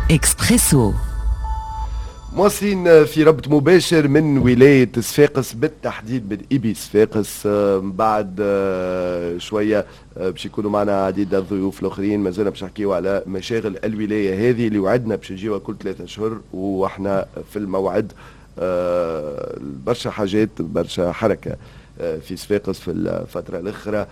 إكسبريسو. مواصلين في ربط مباشر من ولاية صفاقس، بالتحديد من إبي صفاقس. بعد شوية باش يكونوا معنا عديد الضيوف الآخرين. مازلنا باش نحكيو على مشاغل الولاية هذه اللي وعدنا باش نجيوها كل 3 أشهر واحنا في الموعد. برشا حاجات، برشا حركة في صفاقس في الفترة الأخرى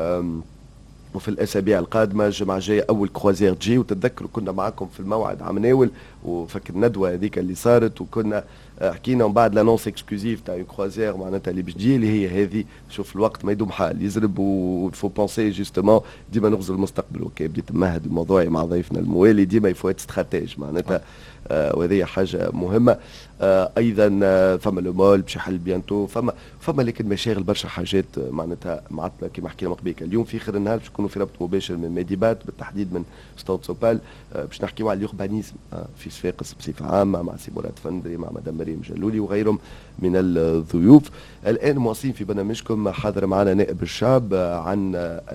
وفي الاسابيع القادمه. الجمعه الجايه اول كروازير تجي، وتتذكروا كنا معكم في الموعد عم ناول وفك الندوه هذيك اللي صارت، وكنا حكينا من بعد لانونس اكسكلوزيف تاع كروازير معناتها اللي باش تجي، اللي هي هذه. شوف الوقت ما يدوم حال يزرب، وفو بونسي جوستومون ديما نغزو المستقبل. وكي بديت نمهد الموضوع مع ضيفنا الموالي ديما يفو استراتيج معناتها، وهذه حاجه مهمه. ايضا فما لو مول باش يحل بيانتو، فما لكن مشاغل برشا حاجات معناتها معطله كما حكينا قبيله. اليوم في خير النهار باش نكونوا في ربط مباشر من ميديبات، بالتحديد من ستاد سوبال، باش نحكيوا على اليوربانيزم في صفاقس بصفه عامه مع سي مراد فندري، مع مدام مريم جلولي وغيرهم من الضيوف. الان مواصلين في برنامجكم، حاضر معنا نائب الشعب عن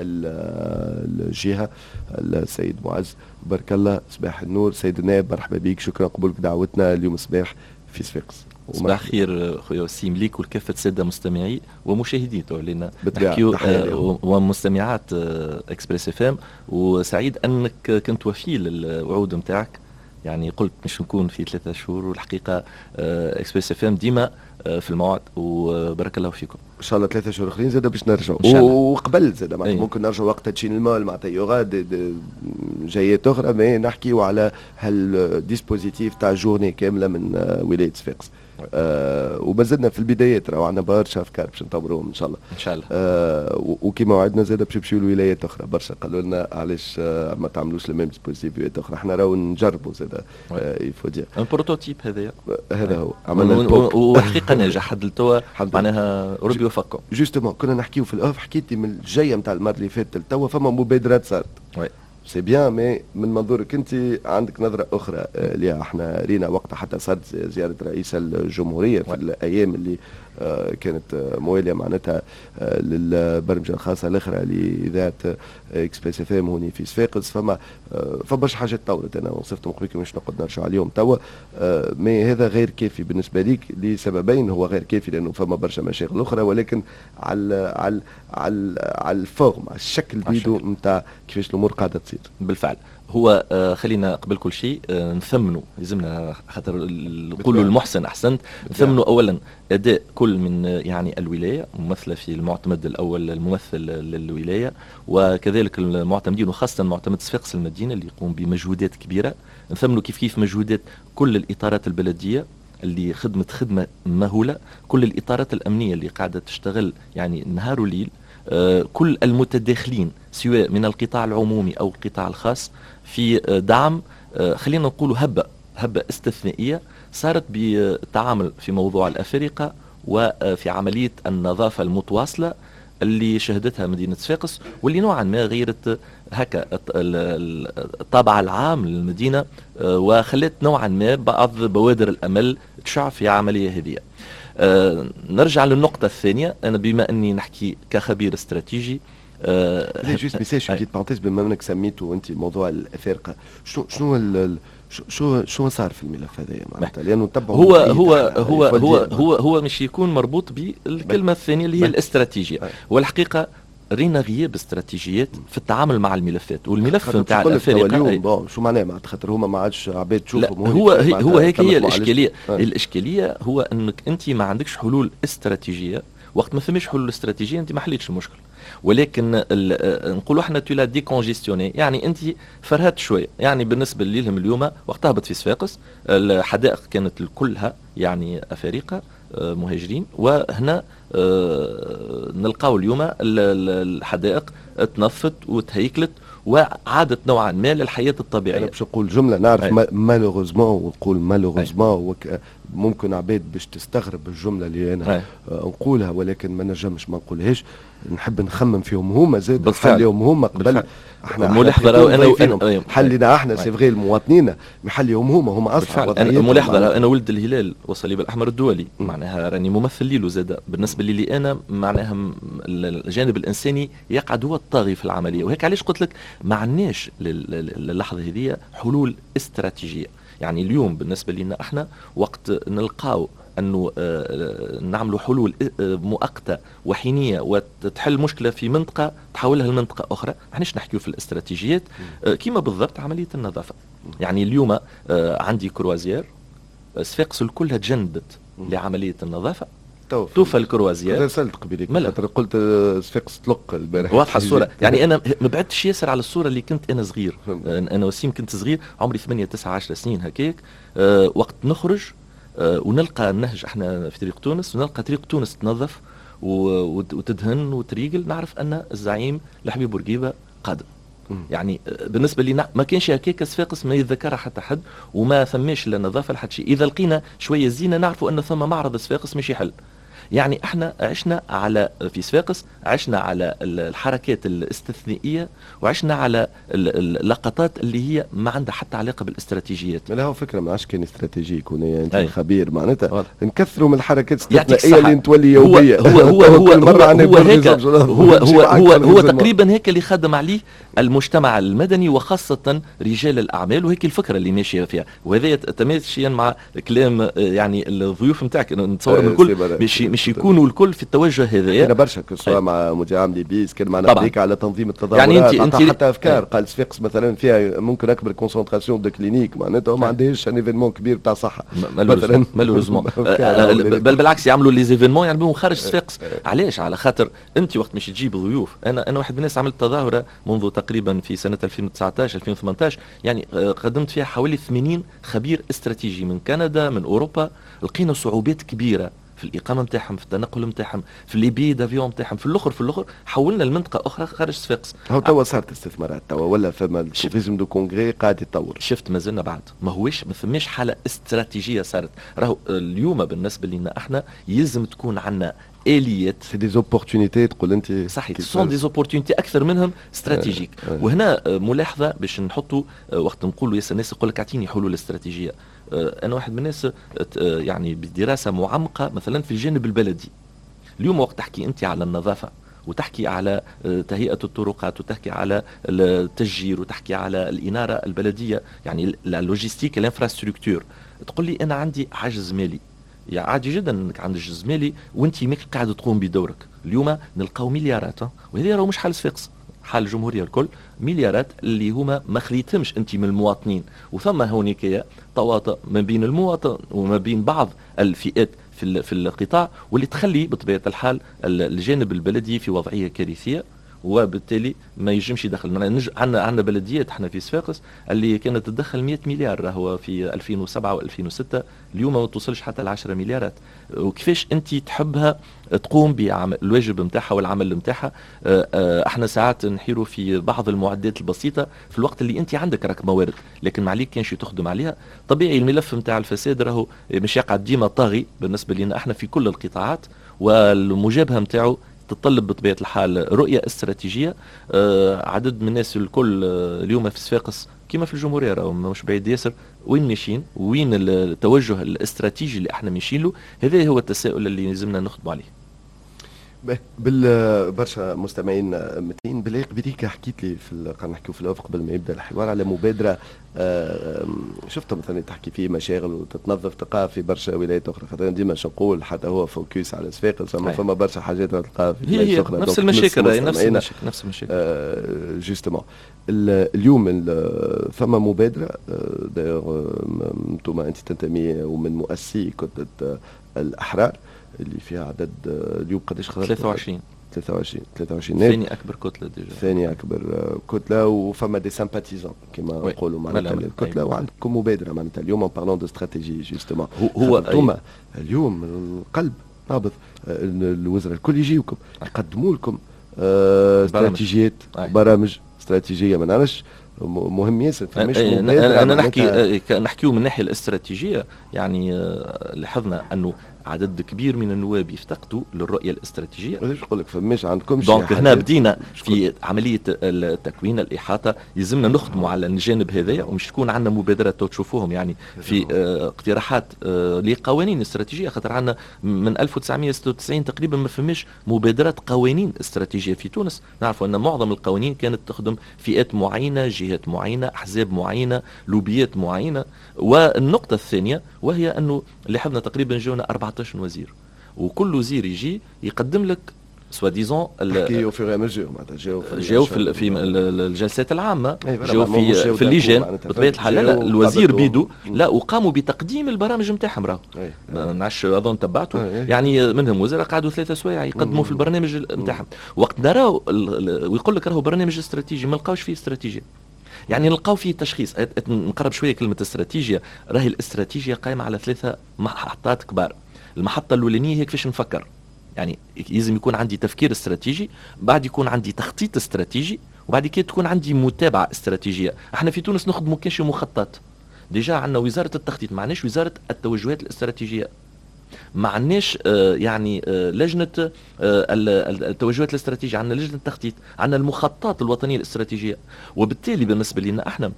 الجهه السيد معز. بارك الله، صباح النور سيد النائب، مرحبا بك، شكرا قبولك دعوتنا اليوم صباح في صفاقس. صباح خير خويا وسيم ليك ولكافة السادة مستمعي ومشاهدي لنا نحكيو ومستمعات اكسبريس اف ام. وسعيد انك كنت وفي للوعود نتاعك، يعني قلت مش نكون في 3 شهور، والحقيقة اكسبريس اف ام ديما في الموعد، وبارك الله فيكم. ان شاء الله 3 شهور اخرين زاد باش نرجعوا، وقبل زاد معناتها ممكن نرجعوا وقت تشين المول معناتها يوغا جايات اخرى، ما نحكيو على هالديسبوزيتيف تاع جورني كامله من ولايه صفاقس. ومازلنا في البدايات، راهو عندنا برشا افكار باش نطوروهم ان شاء الله. ان شاء الله. وكما وعدنا زاد باش نمشيو لولايات اخرى. برشا قالوا لنا علاش ما تعملوش الميم ديسبوزيتيف ولايات اخرى، احنا راهو نجربوا زاد يفو دير ان بروتوتيب. هذا هو عملنا وحقيقه ناجح حد التوا، معناها ربي يوفقكم. جوستومون كنا نحكيو في الاوف، حكيتي من الجايه نتاع المره اللي فاتت لتوا فما مبادرات صارت. سي بيان، مي من منظورك انت عندك نظره اخرى اللي احنا رينا وقتها حتى صارت زياره رئيس الجمهوريه في الايام اللي كانت مواليه معناتها للبرمجه الخاصه الاخرى لاذاعه اكسبريس اف ام هوني في صفاقس. فما برشا حاجات طورت، انا وصفتهم قبيل مش نقعد نرجع عليهم توا. مي هذا غير كافي بالنسبه ليك لسببين. هو غير كافي لانه فما برشا مشاغل اخرى، ولكن على الفورم، على الشكل بيدو نتاع كيفاش الامور قاعده تصير بالفعل. هو خلينا قبل كل شيء نثمنوا، لازمنا خاطر نقولوا المحسن احسنت، نثمنوا اولا اداء كل من يعني الولايه ممثله في المعتمد الاول الممثل للولايه، وكذلك المعتمدين وخاصه معتمد صفاقس المدينه اللي يقوم بمجهودات كبيره. نثمنوا كيف مجهودات كل الاطارات البلديه اللي خدمه مهوله، كل الاطارات الامنيه اللي قاعده تشتغل يعني نهار وليل، كل المتداخلين سواء من القطاع العمومي أو القطاع الخاص في دعم، خلينا نقول هبة استثنائية صارت بالتعامل في موضوع الأفارقة وفي عملية النظافة المتواصلة اللي شهدتها مدينة صفاقس، واللي نوعا ما غيرت هكا الطابع العام للمدينة، وخلت نوعا ما بعض بوادر الأمل تشع في عملية هذه. نرجع للنقطة الثانية. أنا بما أني نحكي كخبير استراتيجي، جوست ميساج بيت بارونتيز، بما انك سميته انت موضوع الافارقه، شنو صار في الملف هذا معناتها؟ لانه نتبعوا هو مش يكون مربوط بالكلمه الثانيه اللي هي الاستراتيجيه. والحقيقه رينا غياب استراتيجيات في التعامل مع الملفات، والملف نتاع الافارقه اليوم شو معناه؟ معناتها خاطر هما ما عادش عباد تشوفهم. هو هيك هي الاشكاليه. الاشكاليه هو انك انت ما عندكش حلول استراتيجيه. وقت ما فماش حلول استراتيجيه انت ما حليتش المشكل. ولكن نقولوا احنا تو لا ديكونجيستيوني، يعني انت فرهت شويه. يعني بالنسبه لهم اليوم وقت هبط في صفاقس الحدائق كانت كلها يعني افارقه مهاجرين، وهنا نلقاو اليوم الحدائق تنظفت وتهيكلت وعادت نوعا ما للحياه الطبيعيه. انا باش نقول جمله نعرف مالوغوزمون، ونقول مالوغوزمون ممكن عباد باش تستغرب الجمله اللي انا نقولها، ولكن ما نجمش ما نقولهاش، نحب نخمم فيهم هما زاد نحليهم هما قبل. احنا ملاحظه انا حلينا احنا سي فغي المواطنين محليهم هما اصلا. انا ملاحظه انا ولد الهلال والصليب الاحمر الدولي، معناها راني ممثل ليلو زاد. بالنسبه لي انا معناها الجانب الانساني يقعد هو الطاغي في العمليه، وهيك علاش قلت لك ما عندناش للحظه هذه حلول استراتيجيه. يعني اليوم بالنسبه لنا احنا وقت نلقاو انه نعملوا حلول مؤقته وحينيه وتحل مشكله في منطقه تحولها لمنطقه اخرى، احناش نحكيو في الاستراتيجيات كيما بالضبط عمليه النظافه. يعني اليوم عندي كروازير صفاقس الكلها تجندت لعمليه النظافه، توفى الكروازير رسلت قبيلك قلت صفاقس تلق البارح واضحه الصوره. يعني انا ما بعدتش ياسر على الصوره اللي كنت انا صغير، انا وسيم كنت صغير عمري 8 9 10 سنين هكاك، وقت نخرج ونلقى النهج احنا في طريق تونس، ونلقى طريق تونس تنظف وتدهن وتريقل، نعرف ان الزعيم الحبيب بورقيبه قادم. يعني بالنسبه لي ما كانش هكاك صفاقس ما يتذكرها حتى حد، وما ثماش لا نظافه لحد شيء. اذا لقينا شويه زينه نعرفوا ان ثم معرض صفاقس مش يحل. يعني احنا عشنا على في صفاقس عشنا على الحركات الاستثنائيه، وعشنا على اللقطات اللي هي ما عندها حتى علاقه بالاستراتيجيات. لا هو فكره ما عادش كان استراتيجي يكون انت خبير معناتها نكثروا من الحركات الاستثنائيه اللي نتولي يوميه. هو تقريبا هيك اللي خدم عليه المجتمع المدني وخاصه رجال الاعمال، وهيك الفكره اللي ماشيه فيها. وهذا تماشيا مع كلام يعني الضيوف نتاعك، نتصور الكل مش يكونوا الكل في التوجه هذايا. انا برشا سواء مع مدير عام ليبيس كان معنا بريك على تنظيم التظاهرات، يعني انت حتى افكار قال صفاقس مثلا فيها ممكن اكبر كونسنتراسيون دو كلينيك، معناتها ما عندهاش ان ايفينمون كبير تاع صحه مثلا مالوريزمون. بل بالعكس يعملوا لي زيفينمون يعملوا خارج صفاقس. علاش؟ على خاطر انت وقت مش تجيب ضيوف. انا واحد من الناس عملت تظاهره منذ تقريبا في سنه 2019 2018، يعني قدمت فيها حوالي 80 خبير استراتيجي من كندا من اوروبا. لقينا صعوبات كبيره في الإقامة نتاعهم، في التنقل نتاعهم، في الليبي دافيون نتاعهم، في الأخر حولنا لمنطقة أخرى خارج صفاقس. هو توا صارت استثمارات توا ولا فما التوفيزم دو كونغري قاعد يتطور؟ شفت مازلنا بعد ما ثماش حالة استراتيجية صارت. راهو اليوم بالنسبة لنا احنا يلزم تكون عندنا آليات. سي دي زوبورتونيتي تقول أنت. صحيح، سون دي زوبورتونيتي أكثر منهم استراتيجيك. وهنا ملاحظة باش نحطوا وقت نقولوا ياسر الناس يقول لك أعطيني حلول استراتيجية. أنا واحد من الناس يعني بدراسة معمقة مثلا في الجانب البلدي. اليوم وقت تحكي أنت على النظافة وتحكي على تهيئة الطرقات وتحكي على التشجير وتحكي على الإنارة البلدية، يعني اللوجيستيك الانفراستركتور، تقول لي أنا عندي عجز مالي. يعني عادي جدا انك عندك جزء مالي وانت ماك قاعد تقوم بدورك. اليوم نلقاو مليارات، وهذه راهو مش حال صفاقس، حال الجمهوريه الكل، مليارات اللي هما ما خليتهمش انت من المواطنين. وثم هونيك تواطؤ ما بين المواطن وما بين بعض الفئات في القطاع، واللي تخلي بطبيعه الحال الجانب البلدي في وضعيه كارثيه، وبالتالي ما يجمش يدخل. عندنا بلديات احنا في صفاقس اللي كانت تدخل 100 مليار راهو في 2007 و2006، اليوم ما توصلش حتى ل 10 مليارات. وكيفاش انت تحبها تقوم بالواجب نتاعها والعمل نتاعها؟ احنا ساعات نحيروا في بعض المعدات البسيطه في الوقت اللي انت عندك راك موارد، لكن ما عليك كانش تخدم عليها. طبيعي الملف نتاع الفساد راهو مش يقعد ديما طاغي بالنسبه لنا احنا في كل القطاعات، والمجابهه نتاعو تتطلب بطبيعة الحال رؤية استراتيجية. عدد من الناس الكل اليوم في صفاقس كما في الجمهورية راهو مش بعيد ياسر وين ماشيين، وين التوجه الاستراتيجي اللي احنا ماشيين له. هذا هو التساؤل اللي لازمنا نخدم عليه. برشا مستمعين متين بلاغ بديك حكيت لي قاعد نحكيو في الافق قبل ما يبدا الحوار على مبادره شفت مثلا تحكي فيه مشاغل وتتنظف تلقاها في برشا ولايات اخرى، خاطر ديما نقول حتى هو فوكس على صفاقس، فما برشا حاجات تلقاها في ولايات اخرى نفس المشاكل. نفس المشاكل جوستومون. اليوم ثم مبادره انتم انت تنتمي ومن مؤسسي كتله الاحرار اللي فيها عدد اليوم قداش خرج؟ 23 ثاني اكبر كتله ديجا، ثاني اكبر كتله، وفما دي سامباتيزون كما نقولوا معناتها الكتله، وعندكم مبادره معناتها اليوم بارلون دو استراتيجي جوستومون. هو انتم اليوم القلب نابض، الوزراء الكل يجيوكم يقدموا لكم استراتيجيات برامج استراتيجيه ما نعرفش مهم ياسر فماش انا نحكيو من الناحيه الاستراتيجيه. يعني لاحظنا انه عدد كبير من النواب يفتقدوا للرؤيه الاستراتيجيه. ليش نقول لك فماش عندكم دونك هنا بدينا في عمليه التكوين الاحاطه. يلزمنا نخدموا على الجانب هذايا، ومش تكون عندنا مبادرات تشوفوهم يعني في اقتراحات لقوانين استراتيجيه. خاطر عندنا من 1996 تقريبا ما فماش مبادرات قوانين استراتيجيه في تونس. نعرفوا ان معظم القوانين كانت تخدم فئات معينه، جهات معينه، احزاب معينه، لوبيات معينه. والنقطه الثانيه وهي انه لاحظنا تقريبا جونا 14 وزير، وكل وزير يجي يقدم لك سوا ديزون حكيوا في معناتها جاو في الجلسات العامه، جاو في اللجان بطبيعه الحال. لا الوزير بيدو لا، وقاموا بتقديم البرامج نتاعهم. راهو ما نعرفش اظن تبعته يعني منهم وزراء قعدوا 3 سوايع يقدموا في البرنامج نتاعهم. وقت نراو ويقول لك راهو برنامج استراتيجي، ما لقاوش فيه استراتيجيه. يعني نلقاو فيه تشخيص. نقرب شويه كلمه استراتيجيه. راهي الاستراتيجيه قائمه على 3 محطات كبار. المحطه الاولانيه هي كيفاش نفكر، يعني لازم يكون عندي تفكير استراتيجي، بعد يكون عندي تخطيط استراتيجي، وبعد كده تكون عندي متابعه استراتيجيه. احنا في تونس نخدموا كاش مخطط. ديجا عندنا وزاره التخطيط، ما عندناش وزاره التوجهات الاستراتيجيه، ما عندناش يعني لجنه التوجهات الاستراتيجيه، عندنا لجنه التخطيط، عندنا المخططات الوطنيه الاستراتيجيه. وبالتالي بالنسبه لنا احنا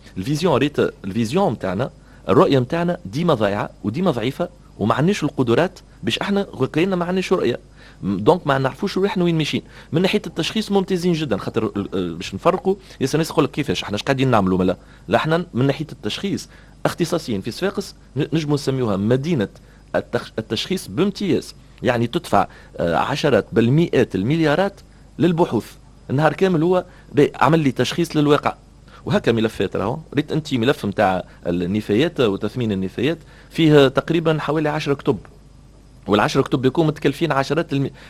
الفيزيون نتاعنا، الرؤيه نتاعنا ديما ضايعه وديما ضعيفه، وما عندناش القدرات باش احنا كايننا ما عندناش رؤيه. دونك ما نعرفوش احنا وين ماشيين. من ناحيه التشخيص ممتازين جدا، خاطر باش نفرقوا ياسر ناس يقول لك كيفاش احنا اش قاعدين نعملوا. لا احنا من ناحيه التشخيص اختصاصيين. في صفاقس نجموا نسميوها مدينه التشخيص بامتياز. يعني تدفع عشرات بل مئات المليارات للبحوث، النهار كامل هو عمل لي تشخيص للواقع. وهكا ملفات راهو ريت انت ملف نتاع النفايات وتثمين النفايات فيه تقريبا حوالي 10 كتب، وال10 كتب بيكونوا متكلفين عشرات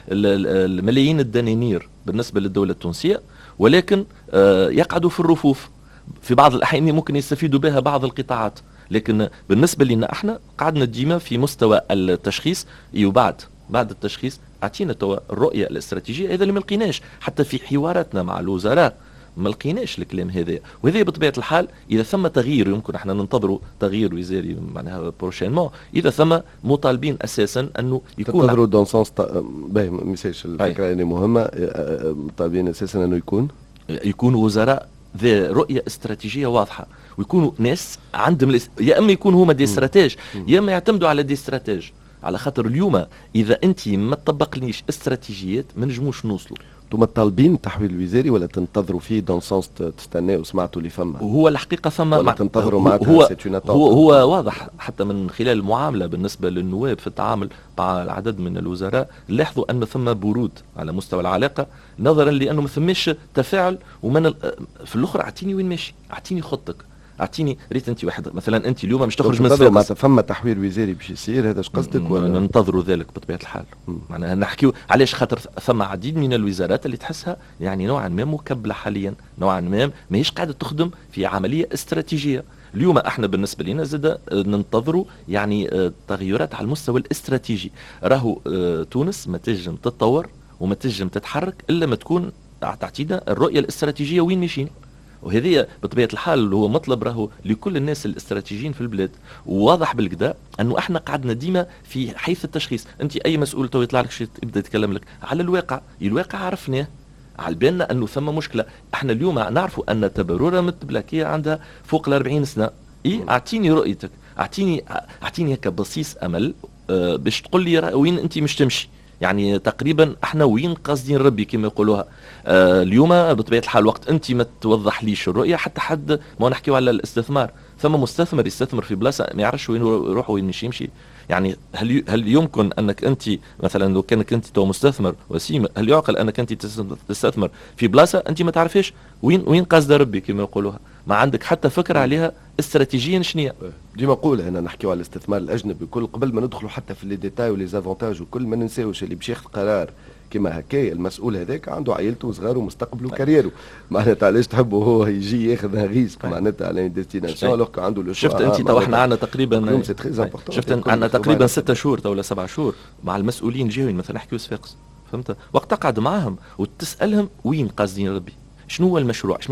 الملايين الدنانير بالنسبه للدوله التونسيه، ولكن يقعدوا في الرفوف. في بعض الاحيان ممكن يستفيدوا بها بعض القطاعات، لكن بالنسبه لنا احنا قعدنا ديما في مستوى التشخيص. وبعد التشخيص اعطينا توا الرؤيه الاستراتيجيه. هذا اللي ما لقيناش حتى في حواراتنا مع الوزراء، ما لقيناش الكلام هذا. وهذا بطبيعه الحال اذا ثم تغيير، يمكن احنا ننتظروا تغيير وزاري معناها بروشينمون، اذا ثم مطالبين اساسا انه يكون تنتظروا دون سونس باهي ميساج الفكره اللي مهمه. مطالبين اساسا انه يكونوا وزراء ذي رؤيه استراتيجيه واضحه، ويكونوا ناس عندهم يا اما يكونوا هما دي استراتيج، يا اما يعتمدوا على دي استراتيج. على خاطر اليوم اذا انت ما تطبقليش استراتيجيات ما نجموش نوصلوا. انتم طالبين التحويل الوزاري ولا تنتظروا فيه دون سونس تستناوا وسمعتوا اللي فما؟ هو الحقيقه ثم ولا تنتظروا هو واضح حتى من خلال المعامله بالنسبه للنواب في التعامل مع العدد من الوزراء. لاحظوا ان ثم برود على مستوى العلاقه، نظرا لانه ما ثماش تفاعل. ومن في الاخر اعطيني وين ماشي، اعطيني خطك، اعطيني ريت انت واحد مثلا انت اليوم مش تخرج من صفاقس فما تحويل وزاري باش يصير، هذا اش قصدك ولا ننتظروا ذلك بطبيعه الحال؟ معناها نحكيو علاش؟ خاطر ثم عديد من الوزارات اللي تحسها يعني نوعا ما مكبله حاليا، نوعا ما ماهيش قاعده تخدم في عمليه استراتيجيه. اليوم احنا بالنسبه لنا زاد ننتظروا يعني تغيرات على المستوى الاستراتيجي. راهو تونس ما تنجم تتطور وما تنجم تتحرك الا ما تكون تعطينا الرؤيه الاستراتيجيه وين ماشيين. وهذه بطبيعه الحال هو مطلب راهو لكل الناس الاستراتيجيين في البلاد. وواضح بالكدا انه احنا قعدنا ديما في حيث التشخيص. انت اي مسؤول تو يطلع لك شيء يبدا يتكلم لك على الواقع عرفناه، على بالنا انه ثم مشكله. احنا اليوم نعرفوا ان تبرورة متبلاكيه عندها فوق 40 سنه. اعطيني رؤيتك، اعطيني هكا بصيص امل باش تقول لي وين انت مش تمشي. يعني تقريبا احنا وين قاصدين ربي كما يقولوها. اليوم بطبيعه الحال وقت انت ما توضح ليش الرؤيه، حتى حد ما نحكيو على الاستثمار، ثم مستثمر يستثمر في بلاصه ما يعرفش وين يروح وين مش يمشي. يعني هل يمكن انك انت مثلا لو كانك انت تو مستثمر وسيم، هل يعقل انك انت تستثمر في بلاصه انت ما تعرفيش وين قاصده ربي كما يقولوها، ما عندك حتى فكره عليها استراتيجيا شنية؟ ديما نقول هنا نحكيو على الاستثمار الاجنبي كل قبل ما ندخلوا حتى في لي ديتاي ولي زافونتاج وكل ما ننساوش اللي باش ياخذ قرار كما هكايا المسؤول هذاك عنده عائلته وصغاره ومستقبله وكاريره. معناتها علاش تحبوا هو يجي ياخذ ريسك معناتها على ديستيناسيون لوك عنده لو شفت انت تو احنا عندنا تقريبا شفت عندنا تقريبا 6 شهور ولا 7 شهور مع المسؤولين جايين مثلا نحكيو صفاقس، فهمت؟ وقت تقعد معاهم وتسالهم وين قاصدين ربي، شنو هو المشروع،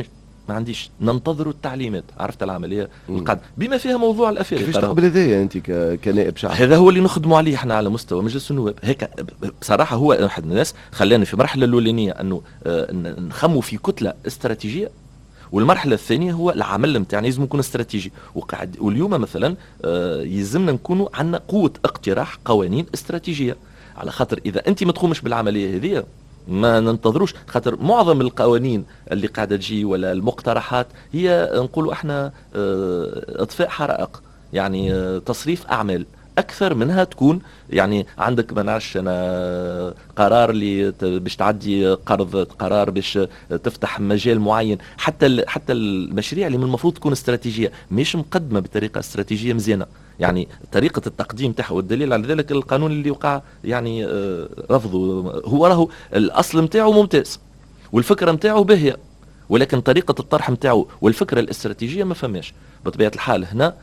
ما عنديش، ننتظروا التعليمات. عرفت العمليه القاعده بما فيها موضوع الافارقه. كيفاش تقبل هذايا انت كنائب شعب؟ هذا هو اللي نخدموا عليه احنا على مستوى مجلس النواب. هيك بصراحه هو واحد من الناس خلاني في المرحله الاولانيه انه نخموا في كتله استراتيجيه، والمرحله الثانيه هو العمل نتاعنا لازم يكون استراتيجي. وقاعد واليوم مثلا يلزمنا نكونوا عندنا قوه اقتراح قوانين استراتيجيه، على خاطر اذا انت ما تقومش بالعمليه هذه ما ننتظروش. خاطر معظم القوانين اللي قاعده تجي ولا المقترحات هي نقولوا احنا اطفاء حرائق، يعني تصريف اعمال اكثر منها تكون يعني عندك ما نعرفش انا قرار اللي باش تعدي قرض، قرار باش تفتح مجال معين. حتى المشاريع اللي من المفروض تكون استراتيجيه مش مقدمه بطريقه استراتيجيه مزيانه، يعني طريقه التقديم تاعها. والدليل على ذلك القانون اللي وقع يعني رفضه، هو راهو الاصل نتاعو ممتاز والفكره نتاعو باهيه، ولكن طريقه الطرح نتاعو والفكره الاستراتيجيه ما فماش. بطبيعه الحال هنا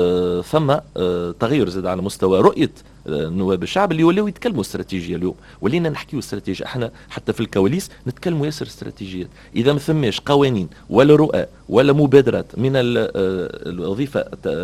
ثم تغير زاد على مستوى رؤيه نواب الشعب اللي ولاو يتكلموا استراتيجيه. اليوم ولينا نحكيو استراتيجيه، احنا حتى في الكواليس نتكلموا ياسر استراتيجيات. اذا ما ثماش قوانين ولا رؤى ولا مبادرات من الوظيفه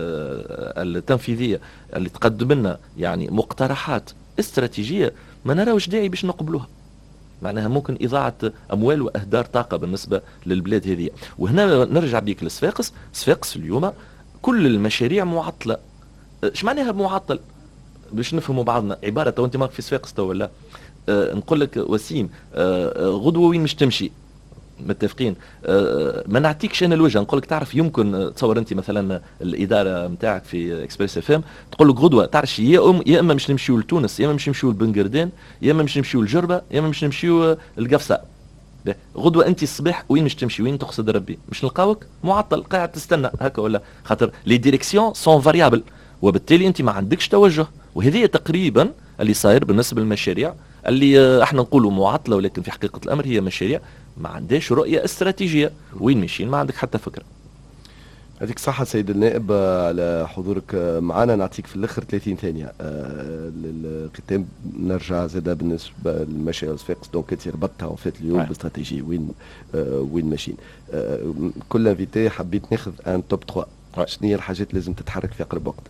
التنفيذيه اللي تقدم لنا يعني مقترحات استراتيجيه، ما نراوش داعي باش نقبلوها. معناها ممكن إضاعة أموال وأهدار طاقة بالنسبة للبلاد هذه. وهنا نرجع بيك لصفاقس. صفاقس اليوم كل المشاريع معطلة. ايش معناها معطل؟ باش نفهموا بعضنا. عبارة تو انت ماك في صفاقس تو ولا نقول لك وسيم غدوة وين مش تمشي، متفقين؟ ما نعطيكش انا الوجه، نقول لك تعرف يمكن تصور انت مثلا الاداره نتاعك في اكسبريس اف ام تقول لك غدوه تعرف يا اما مش نمشيو لتونس، يا اما مش نمشيو لبنقردان، يا اما مش نمشيو لجربه، يا اما مش نمشيو للقفصاء. غدوه انت الصباح وين مش تمشي، وين تقصد ربي؟ مش نلقاوك معطل قاعد تستنى هكا ولا؟ خاطر لي ديريكسيون سون فاريابل، وبالتالي انت ما عندكش توجه. وهذه تقريبا اللي صاير بالنسبه للمشاريع اللي احنا نقولوا معطله، ولكن في حقيقه الامر هي مشاريع ما عندهاش رؤيه استراتيجيه. وين ماشيين ما عندك حتى فكره. يعطيك الصحة سيد النائب على حضورك معنا. نعطيك في الاخر 30 ثانية للختام. نرجع زاده بالنسبة للمشاريع صفاقس، دونك انت ربطتها وفات اليوم باستراتيجية وين ماشيين. كل انفيتي حبيت ناخذ ان توب 3. شنو هي الحاجات لازم تتحرك في اقرب وقت؟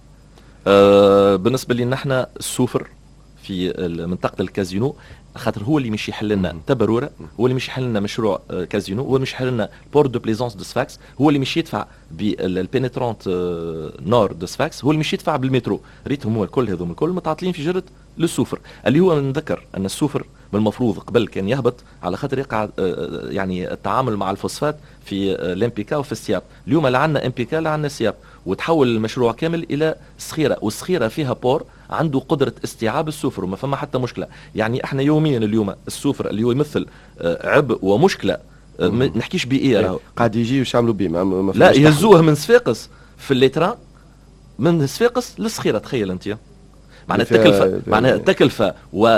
بالنسبة لنا احنا السوفر في منطقة الكازينو، خاطر هو اللي مش يحل لنا تبرورة، هو اللي مش يحل لنا مشروع كازينو، هو مش يحل لنا بورت دو بليزونس دو صفاقس، هو اللي مش يدفع بالبينيترونت نور دو صفاقس، هو اللي مش يدفع بالمترو. ريتهم هو الكل هذوم الكل متعاطلين في جرة للسوفر، اللي هو نذكر ان السوفر بالمفروض قبل كان يهبط على خاطر يقع يعني التعامل مع الفوسفات في الامبيكا وفي السياب. اليوم لا عندنا امبيكا لا عندنا سياب، وتحول المشروع كامل الى صخيره، والصخيره فيها بور عنده قدره استيعاب السوفر وما فما حتى مشكله. يعني احنا يوميا اليوم السوفر اللي هو يمثل عبء ومشكله، ما نحكيش بيئه، قاعد يجي وش يعملوا به؟ لا يهزوه من صفاقس في الليتران، من صفاقس للصخيره. تخيل انت معناها التكلفه، معناها التكلفه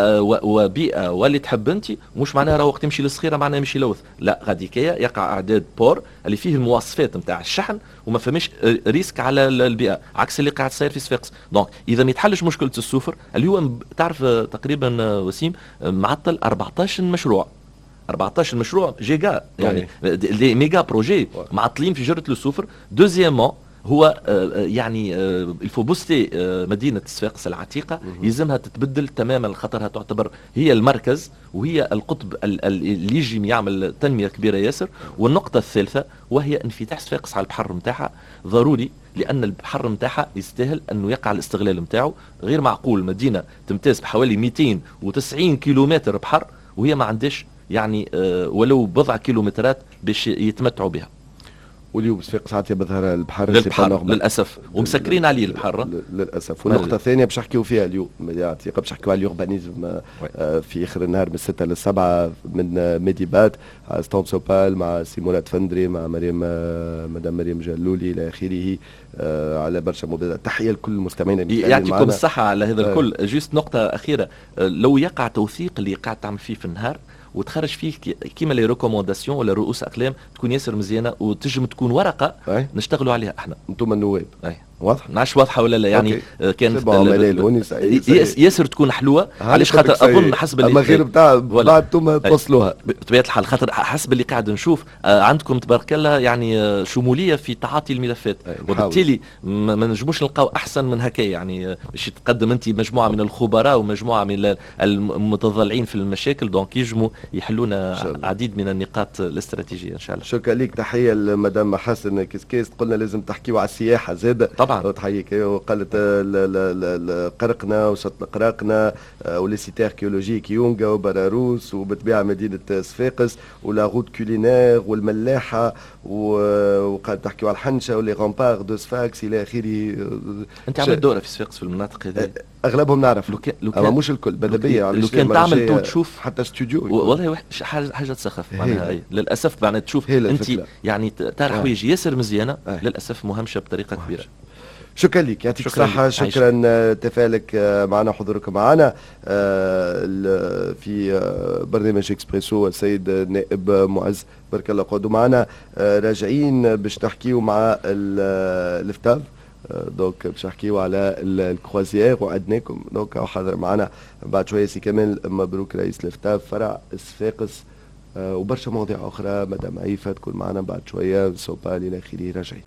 وبيئه واللي تحب انت، مش معناها راه وقت تمشي للصخيره معناها يمشي لوث. لا غادي يقع اعداد بور اللي فيه المواصفات نتاع الشحن وما فماش ريسك على البيئه، عكس اللي قاعد صاير في صفاقس. دونك اذا ما يتحلش مشكله السوفر اللي هو تعرف تقريبا وسيم معطل 14 مشروع، 14 مشروع جيجا، يعني لي ميجا بروجي معطلين في جره السوفر. دوزيامون هو يعني الفو بوستي مدينة صفاقس العتيقة يلزمها تتبدل تماما، خاطرها تعتبر هي المركز وهي القطب اللي يجي يعمل تنمية كبيرة ياسر. والنقطة الثالثة وهي انفتاح صفاقس على البحر متاعها ضروري، لأن البحر متاعها يستاهل أنه يقع الاستغلال متاعه. غير معقول مدينة تمتاز بحوالي 290 كيلومتر بحر وهي ما عندش يعني ولو بضع كيلومترات باش يتمتعوا بها. واليوم صفاقس ساعات بظهر البحر للاسف ومسكرين عليه البحر للاسف. والنقطه الثانيه باش نحكيو فيها اليوم باش نحكيو على اليوربانيزم في اخر النهار من 6 ل 7 من ميديبات ستون سوبال مع سيمونات فندري مع مدام مريم جلولي الى اخره، على برشا مبادرات. تحيه لكل المستمعين يعطيكم الصحه على هذا الكل. جيست نقطه اخيره، لو يقع توثيق اللي قاعد تعمل فيه في النهار وتخرج فيه كيما لي ريكومونداسيون ولا رؤوس اقلام تكون ياسر مزيانه وتجم تكون ورقه نشتغلوا عليها احنا انتم النواب. واضح. ما نعرفش واضحه ولا لا يعني. كانت ياسر تكون حلوه علاش خاطر اظن حسب اللي اما غير بتاع بعدتم توصلوها بطبيعه الحال، خاطر حسب اللي قاعد نشوف عندكم تبارك الله يعني شموليه في تعاطي الملفات، وبالتالي ما نجموش نلقاو احسن من هكا يعني باش تقدم انت مجموعه من الخبراء ومجموعه من المتضلعين في المشاكل، دونك يجموا يحلونا عديد من النقاط الاستراتيجيه ان شاء الله. شكرا لك. تحيه لمدام محاسن كيسكيس. قلنا لازم تحكيوا على السياحه زاده طبعا، وتحييك وقالت قرقنا وسط قراقنا ولي سيت اركيولوجيك يونغا وبراروس وبالطبيعه مدينه صفاقس ولا غوت كولينير والملاحه وقالت تحكيوا على الحنشه ولي غامبار دو صفاقس الى اخره. انت عملت دوره في صفاقس في المناطق هذه؟ اغلبهم نعرف اما مش الكل بدبيه. لو كان تعمل تو تشوف حتى استوديو والله حاجه تسخف معناها. للاسف معناها تشوف انت يعني ترى حوايج ياسر مزيانه للاسف مهمشه بطريقه كبيره. شكرا لك، يعطيك الصحة. شكرا تفاعلك معنا، حضورك معنا في برنامج اكسبريسو. السيد النائب معز بارك الله قعدوا معنا. راجعين باش نحكيو مع الفتاف، دونك باش نحكيو على الكروازيير وعدناكم دونك حاضر معنا بعد شوية سي كمال مبروك رئيس الفتاف فرع صفاقس، وبرشا مواضيع أخرى. مدام عيفة تكون معنا بعد شوية، سوبال إلى آخره. راجعين.